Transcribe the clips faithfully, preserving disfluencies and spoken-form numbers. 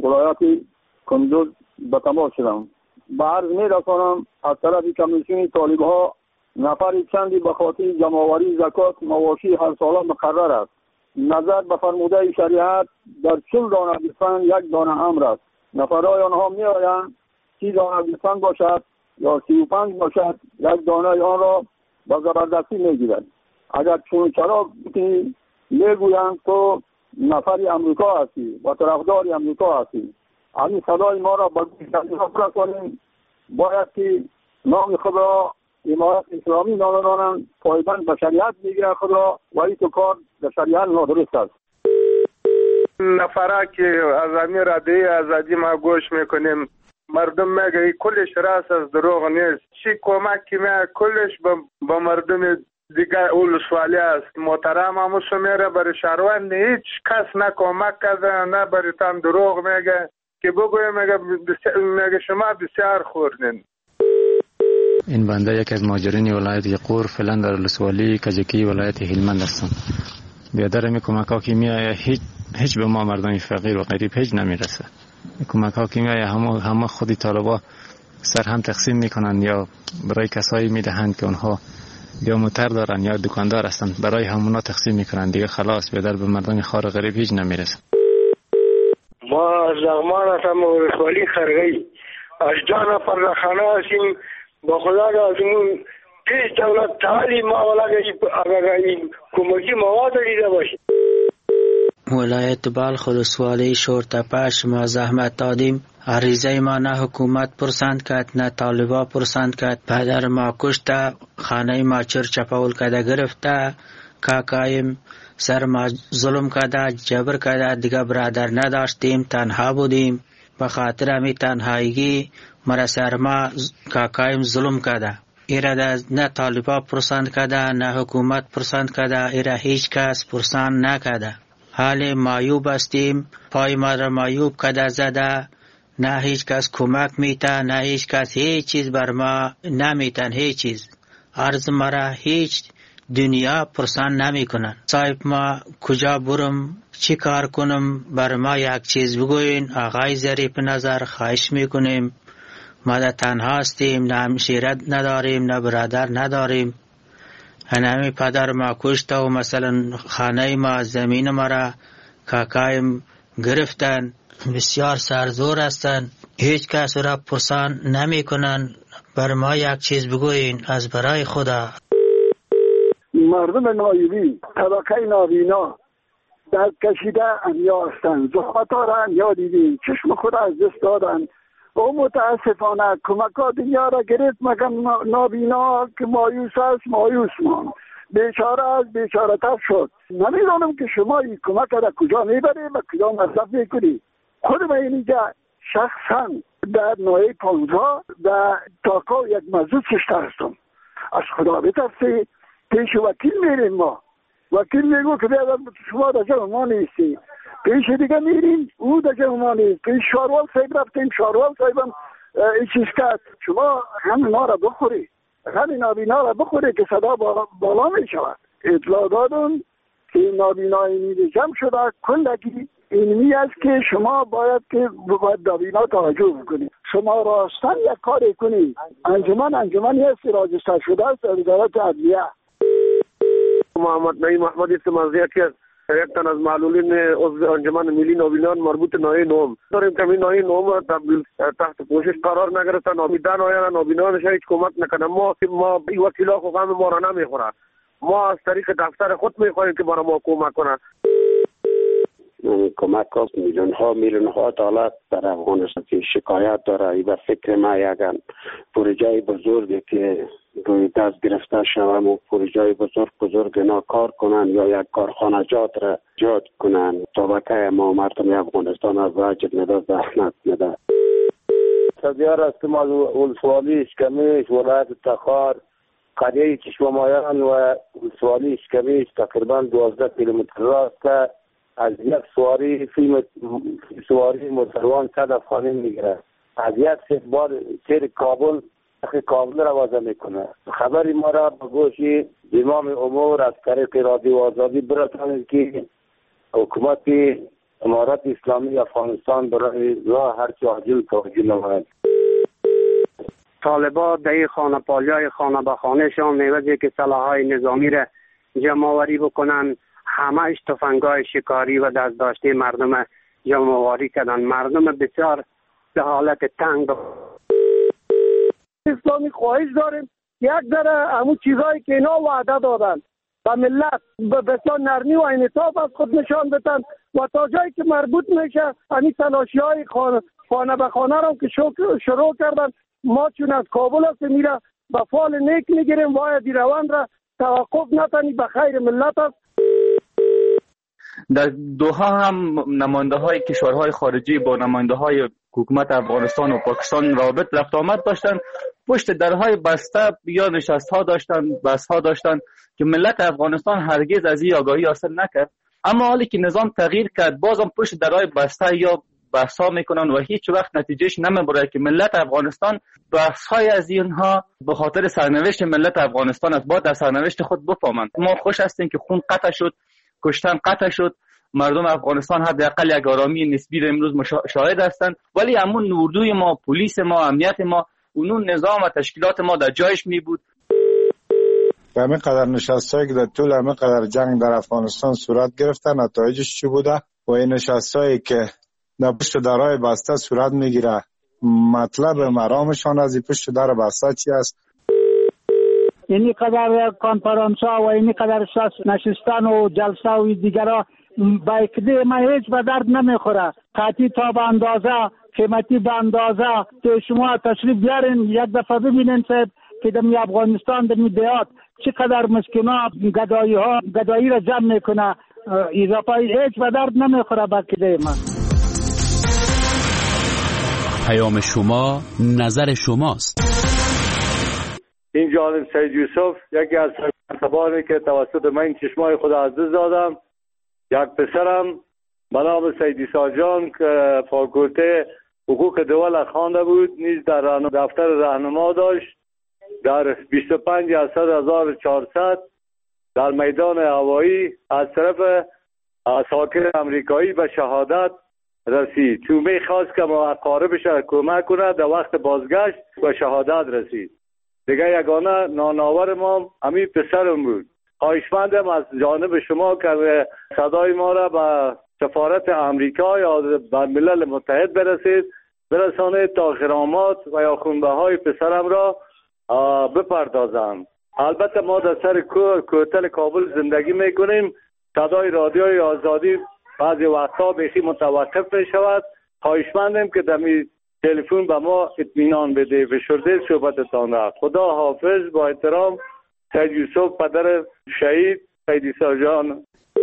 ولایت کندوز به تماس شدم. به عرض می رسانم از طرف کمیسیون طالب ها نفر چندی به خاطر جمع‌آوری زکات مواشی هر ساله مقرر است. نظر به فرموده شریعت در چهل دانه گوسفند یک دانه امر است. نفرهای آنها می آیند سی دانه گوسفند باشد یا سی و پنج باشد، یک دانه آن را به زبردستی می گیرند. اگر چون چرا می گویند تو نفری امریکا هستی و طرفدار امریکا هستی، همین صدای ما را به گوش کنیم. باید که نام خود را امارت اسلامی نامانند، پایبند به شریعت میگیرند خود را، و این تو کار به شریعت نادرست است. نفره که از همین رده ازادی ما گوش میکنیم، مردم میگه کلش راست از دروغ نیست. چی کمک که میگه کلش به مردم دیگه اول سوالی است. محترم هموسو میره برای شهروند هیچ کس نه کمک کرده نه برای تن دروغ میگه که بگویم میگه میگه شما بسیار خوردین. این بنده یک از مهاجرین ولایت یقور فعلا در ولسوالی کجکی ولایت هلمند هستم. بیادر می کمک ها که می آید هیچ هیچ به ما مردم فقیر و غریب هیچ نمیرسه. کمک ها که می آید همه همه خودی طالبا سر هم تقسیم میکنند یا برای کسایی میدهند که اونها یا موتر دارن یا دکاندار هستند، برای همونا تقسیم میکنند. دیگه خلاص بیادر به مردم خار غریب هیچ نمیرسه. ما از لغمان هستم ولسوالی خرگی از جان فرخانه هستیم. با خدا لازمون هیچ دولت تعلیم ما ولا اگر این کمکی مواد دیده باشه. ولایت بلخ ولسوالی شورتپش ما زحمت دادیم. عریضه ما نه حکومت پرسند کرد نه طالبا پرسند کرد. پدر ما کشته، خانه ما چر چپاول کرده گرفته، کاکایم سر ما ظلم کرده، جبر کرده. دیگه برادر نداشتیم، تنها بودیم. به خاطر همی تنهایی مرا سر ما کاکایم ظلم کرده. ایره نه طالبا پرسند کرده نه حکومت پرسند کرده. ایره هیچ کس پرسند نکرده. حال مایوب هستیم، پای ما را مایوب کرده زده. نه هیچ کس کمک میته، نه هیچ کس هیچ چیز بر ما نمیتن. هیچ چیز عرض مرا هیچ دنیا پرسان نمی کنن. صاحب ما کجا برم، چی کار کنم، بر ما یک چیز بگوین. آقای ظریف نظر خواهش میکنیم. ما در تنها هستیم، نه همشیرت نداریم نه برادر نداریم. هنمی پدر ما کشته و مثلا خانه ما زمین ما را کاکایم گرفتن. بسیار سرزور هستند، هیچ کس را پرسان نمی کنن. بر ما یک چیز بگوین از برای خدا. مردم نایبی طبقه نابینا در کشیده انیا هستند. زحمت ها را انیا دیدیم، چشم خود از دست دادن و متاسفانه کمک ها دنیا را گرفت، مگر نابینا که مایوس است مایوس مان، بیچاره از بیچاره تر شد. نمیدانم که شما این کمک را کجا میبرید و کجا مصرف میکنید. خود من اینجا شخصا در نوعی پانزا در تاکا یک مزود کشته هستم. از خدا بترسید. پیش وکیل میریم، ما وکیل میگو که بیادر شما در جمع ما نیستی. پیش دیگه میریم او در جمع ما نیست. پیش شاروال صاحب رفتیم، شاروال صاحبم این چیز کرد. شما همین ما را بخوری، همین نابینا را بخوری که صدا بالا می شود. اطلاع دادم که نابینای میده جمع شده کلگی اینمی است که شما باید که باید نابینا توجه بکنید. شما راستن یک کاری کنید. انجمن انجمنی هستی راجستر شده است در وزارت عدلیه. محمد نعیم محمد استمازیه که یک تن از معلولین عضو انجمن ملی نابینان مربوط نوعی نوم داریم که این نوعی نوم تحت پوشش قرار نگرفته. نابیدان آیا نابینانش هیچ کمک نکنه. ما ما این وکیلا خو غم ما را نمیخوره. ما از طریق دفتر خود میخواهیم که برای ما کمک کنه. کمک ها میلیون ها میلیون ها دلار در افغانستان که شکایت داره. ای به فکر ما یک پروژه بزرگی که روی دست گرفته شوم و پروژه بزرگ بزرگ اینا کار کنن یا یک کارخانجات را ایجاد کنن. طبقه ما مردم افغانستان از واجب نده، زحمت نده. سدیار هستم از ولسوالی اشکمیش ولایت تخار. قریه چشمامایان و ولسوالی اشکمیش تقریبا دوازده کیلومتر راست. از یک سواری فیلم سواری مسلمان صد افغانی میگیره. از یک بار تیر کابل کابل را وازه میکنه. خبری ما را به گوش امام امور از طریق رادیو آزادی برسانید که حکومت امارت اسلامی افغانستان برای راه هر چه عاجل توجه نماید. طالبان در خانه پالیای خانه به خانه شان میوزی که سلاحهای نظامی را جمع آوری بکنن، همهش تفنگای شکاری و دست داشته مردم جمع آوری کردن. مردم بسیار به حالت تنگ. اسلامی خواهش داریم یک ذره همون چیزایی که اینا وعده دادن و ملت بسیار نرمی و انعطاف از خود نشان بدن و تا جایی که مربوط میشه همین تلاشی های خانه, خانه به خانه رو که شروع کردن. ما چون از کابل هستیم میره به فال نیک میگیریم، باید روند را توقف نتنی، به خیر ملت است. در دوحه هم نماینده های کشورهای خارجی با نماینده های حکومت افغانستان و پاکستان رابط رفت آمد داشتن، پشت درهای بسته یا نشست ها داشتن، بحث ها داشتن که ملت افغانستان هرگز از این آگاهی حاصل نکرد. اما حالی که نظام تغییر کرد بازم پشت درهای بسته یا بحث ها میکنن و هیچ وقت نتیجهش نمیبره که ملت افغانستان بحث های از اینها به خاطر سرنوشت ملت افغانستان است، باید در سرنوشت خود بفهمند. ما خوش هستیم که خون قطع شد، کشتن قطع شد، مردم افغانستان حداقل یک آرامی نسبی را امروز شاهد هستند، ولی همون اردوی ما، پلیس ما، امنیت ما، اونون نظام و تشکیلات ما در جایش می بود. همین قدر نشستایی که در طول همین قدر جنگ در افغانستان صورت گرفته نتایجش چی بوده و این نشستایی که در پشت درهای بسته صورت میگیره، مطلب مرامشان از این پشت در بسته چی است؟ اینی قدر کانفرانس ها و اینی قدر نشستن و جلسه و دیگر ها با اکده ما هیچ به درد نمیخوره. قطعی تا به اندازه، قیمتی به اندازه که شما تشریف بیارین یک دفعه ببینین صاحب که در افغانستان در دیات چقدر مسکین ها گدایی ها گدایی را جمع میکنه، اضافه هیچ به درد نمیخوره با اکده ما. پیام شما نظر شماست. این جانب سید یوسف یکی از سربانی که توسط من چشمای خود عزیز دادم. یک پسرم به نام سید عیسی جان که فاکولته حقوق دول خوانده بود، نیز در دفتر راهنما داشت. در بیست و پنج اسد هزار و چهارصد در میدان هوایی از طرف ساکن امریکایی به شهادت رسید. تو میخواست که ما اقاربش کمک کنه، در وقت بازگشت به شهادت رسید. دیگه یگانه ناناور ما همین پسرم بود. خواهشمندم از جانب شما که صدای ما را به سفارت امریکا یا به ملل متحد برسید، برسانید تا غرامات و یا خونبه های پسرم را بپردازم. البته ما در سر کوتل کابل زندگی میکنیم، صدای رادیوی آزادی بعضی وقتا بیخی متوقف می شود. خواهشمندم که دمی تلفن به ما اطمینان بده. فشرده صحبتتان را. خدا حافظ. با احترام سید یوسف پدر شهید سید عیسی جان.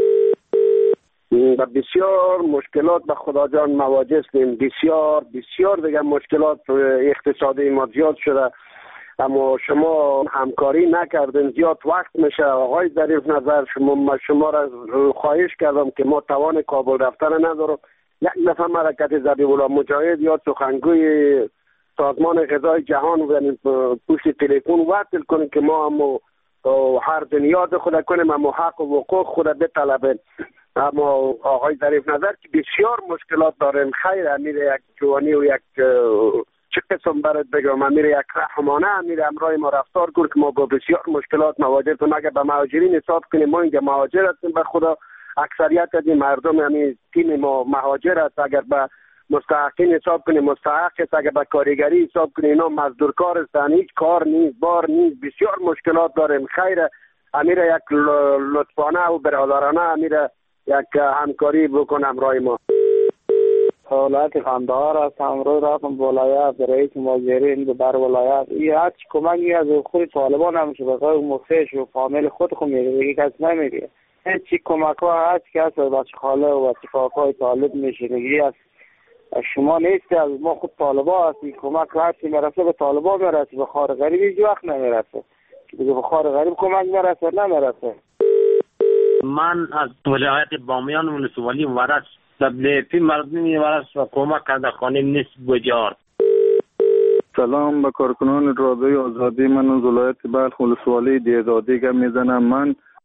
بسیار مشکلات به خدا جان مواجه هستیم. بسیار بسیار دیگه مشکلات اقتصادی ما زیاد شده، اما شما همکاری نکردین، زیاد وقت میشه. آقای ظریف نظر شما شما را خواهش کردم که ما توان کابل رفتن ندارم. یک دفعه حرکت ذبیح الله مجاهد یا سخنگوی سازمان غذای جهان و پشت تلفن وصل کنیم که ما هم هر دنیا خود کنیم، اما حق و حقوق خود بطلبیم. اما آقای ظریف نظر که بسیار مشکلات داریم. خیر امیر یک جوانی و یک چه قسم برات بگم، امیر یک رحمانه امیر امرای ما رفتار کرد که ما با بسیار مشکلات مواجه هستیم. اگر به مهاجرین حساب کنیم، ما اینجا مهاجر هستیم به خدا، اکثریت از این مردم همین تیم ما مهاجر است. اگر به مستحقین حساب کنیم مستحق است، اگر به کارگری حساب کنیم اینا مزدور کار هستند، هیچ کار نیست، بار نیست، بسیار مشکلات داریم. خیر امیر یک لطفانه و برادرانه امیر یک همکاری بکنم رای ما. حالت قندهار است. امروز رفتم ولایت رئیس مهاجرین به بر ولایت این هر چی کمکی از خود طالبان نمیشه، به قول مخش و فامیل خود خود میگه، دیگه کس نمیگه. هیچ چی کمک ها هر چی کس از بچه خاله و بچه کاکای طالب میشه، دیگه از شما نیست، از ما خود طالبا هستی. کمک هر چی میرسه به طالبا میرسه، به خار غریب هیچ وقت نمیرسه. دیگه به خار غریب کمک میرسه نمیرسه. من از ولایت بامیان ولسوالی ورش تبلیغی مردمی ورش و کمک کرده خانه نیست بجار. سلام به کارکنان رادیوی آزادی. من از ولایت بلخ ولسوالی دیزادی گپ میزنم. من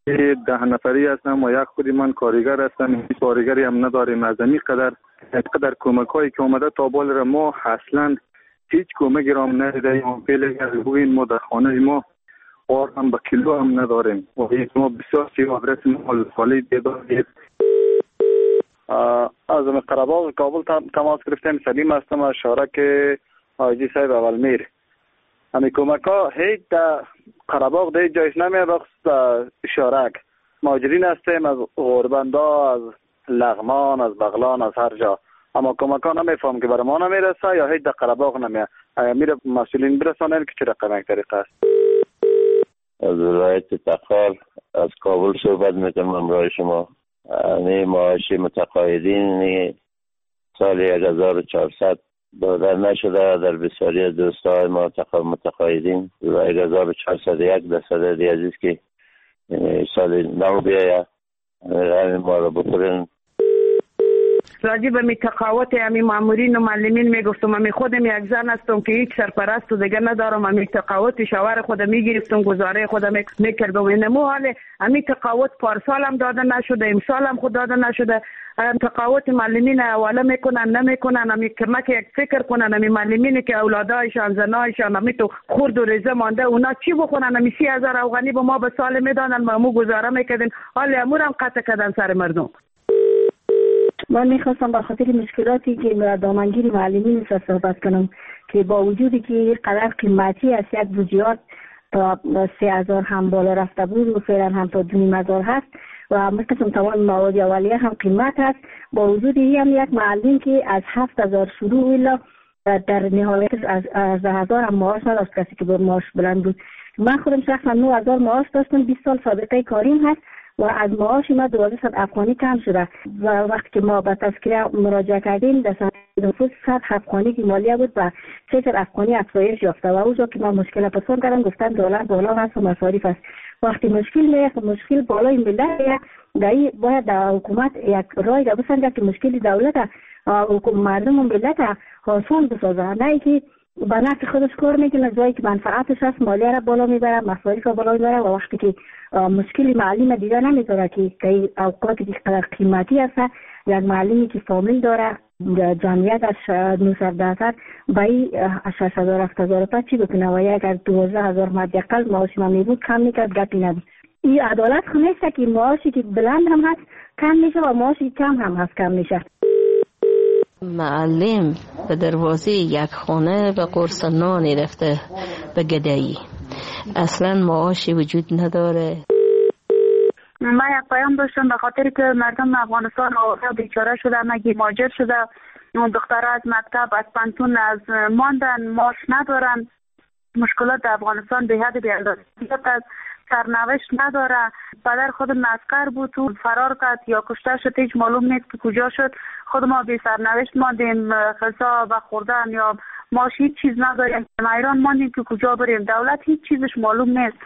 ده نفری هستم و یک خودی من کارگر هستم. هیچ کارگری هم نداریم. از این قدر قدر کمک هایی که اومده تا بال را ما اصلا هیچ کمکی را هم ندیدیم. فعلا از بوین ما در خانه ما آر هم به کیلو هم نداریم و هیچ ما بسیار سی آدرس ما خالی دیداریم. از قره‌باغ کابل تماس گرفتیم. سلیم هستم از شارک حاجی صاحب اولمیر. همین کمک ها هیچ در قره‌باغ در جایش نمیه بخصوص شارک. مهاجرین هستیم از غربندا، از لغمان، از بغلان، از هر جا. اما کمک ها نمیفهم که برای ما نمیرسه یا هیچ در قره‌باغ نمیه. میره مسئولین برسانن که چه رقم یک طریقه است. از ولایت تخار از کابل صحبت میکنم امروز شما. یعنی معاش متقاعدین سال یک هزار و چهارصد داده نشده در بسیاری از دوستای ما متقاعدین و یک هزار و چهارصد و یک درصد عزیز که سال نو بیاید همین ما رو بخورن. راجع به تقاوت امی مامورین و معلمین میگفتم. امی خودم یک زن هستم که هیچ سرپرست و دیگه ندارم. امی تقاوت شوهر خودم میگرفتم، گزاره خودم میکردم. اینمو حال امی تقاوت پارسال هم داده نشده، امسال هم خود داده نشده. تقاوت معلمین حواله میکنن نمیکنن. امی کمک یک فکر کنن. امی معلمینی که اولادایشان زنایشان امی تو خورد و ریزه مانده اونا چی بخونن؟ امی سی هزار افغانی به ما به سال میدادن، ما مو گزاره میکردن. حال امور هم قطع کردن سر مردم. من میخواستم به خاطر مشکلاتی که دامنگیر معلمین سر صحبت کنم که با وجودی که قدر قیمتی است، یک بودجات تا سه هزار هم بالا رفته بود و فعلا هم تا دو نیم هزار هست و مثل تمام مواد اولیه هم قیمت هست. با وجودی هم یک معلم که از هفت هزار شروع الا در نهایت از از هزار هم معاش نداشت، کسی که با معاش بلند بود. من خودم شخصا نه هزار معاش داشتم، بیست سال سابقه کاریم هست و از معاش ما دوازده افغانی کم شده و وقتی که ما به تذکره مراجعه کردیم در سال نفوس صد افغانی که مالیه بود و سه صد افغانی افزایش یافته و اونجا که ما مشکل پسند کردم گفتن دلار بالا هست و مصارف است. وقتی مشکل میاد مشکل بالای ملت دایی باید در حکومت یک رای را بسنجه که مشکل دولت مردم و ملت آسان بسازه، نه که به نفع خودش کار میکنه جایی که منفعتش هست مالیه را بالا میبره، مصارف را بالا میبره و وقتی که مشکلی معلم دیگه نمیذاره که که اوقاتی که قدر قیمتی هست. یک معلمی که فامیل داره جمعیتش نهصد درصد بایی شش هزار هفت هزار تا چی بکنه و اگر دوازده هزار مدیقل معاش ما میبود کم میکرد گپی نبود. این عدالت خو نیست که معاشی که بلند هم هست کم میشه و معاشی کم هم هست کم میشه. معلم به دروازه یک خانه به قرص نانی رفته به گدایی، اصلا معاشی وجود نداره. من یک پیام داشتم به خاطر که مردم افغانستان آواره بیچاره شدن، مگی مهاجر شده، دخترها از مکتب از پانتون از ماندن، معاش ندارن. مشکلات در افغانستان به حد بی‌اندازه است. سرنوشت نداره. پدر خودم عسکر بود و فرار کرد یا کشته شد، هیچ معلوم نیست که کجا شد. خود ما بی سرنوشت ماندیم، غذا و خوردن یا ماش هیچ چیز نداریم. ما ایران ماندیم که کجا بریم، دولت هیچ چیزش معلوم نیست.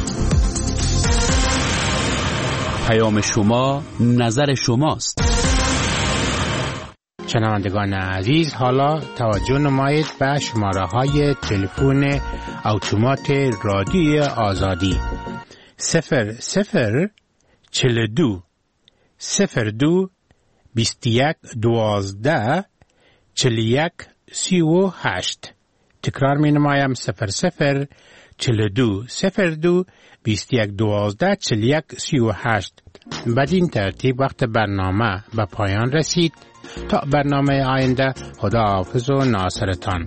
پیام شما نظر شماست. شنوندگان عزیز، حالا توجه نمایید به شماره های تلفن اتومات رادیوی آزادی صفر صفر چهل و دو صفر دو بیست و یک دوازده چهل و یک سی و هشت. تکرار می نمایم صفر صفر چهل و دو صفر دو بیست و یک دوازده چهل و یک سی و هشت. بدین ترتیب وقت برنامه به پایان رسید. تا برنامه آینده، خدا حافظ و ناصرتان.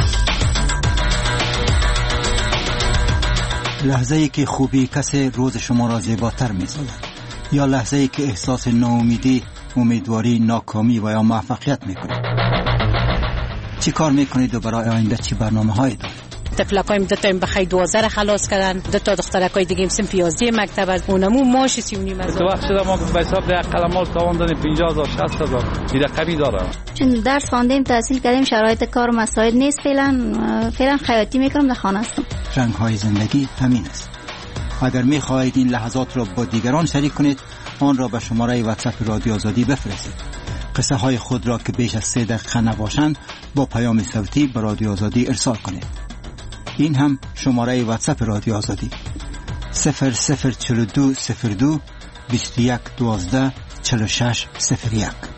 لحظه ای که خوبی کسی روز شما را زیباتر می سازد، یا لحظه ای که احساس ناامیدی، امیدواری، ناکامی و یا موفقیت می کنید. چی کار می کنید و برای آینده چی برنامه هایی دارید؟ تفلکایم دو تا بخای دوازده را خلاص کردن، دو تا دخترکای دیگه هم سن پیازده مکتب از اونمو ماش سی و نیم هزار. تو وقت شده ما به حساب ده قلمال تواندن پنجاه هزار شصت هزار این رقمی داره. چون درس خواندیم تحصیل کردیم، شرایط کار مساعد نیست. فعلا فعلا خیاطی میکنم، در خانه هستم. رنگ های زندگی همین است. اگر می خواهید این لحظات را با دیگران شریک کنید، آن را به شماره واتساپ رادیو آزادی بفرستید. قصه های خود را که بیش از سه دقیقه نباشند با پیام صوتی به رادیو آزادی ارسال کنید. این هم شماره واتساپ رادیو آزادی صفر صفر چلو دو صفر دو بیست و یک دوازده چلو شش صفر یک.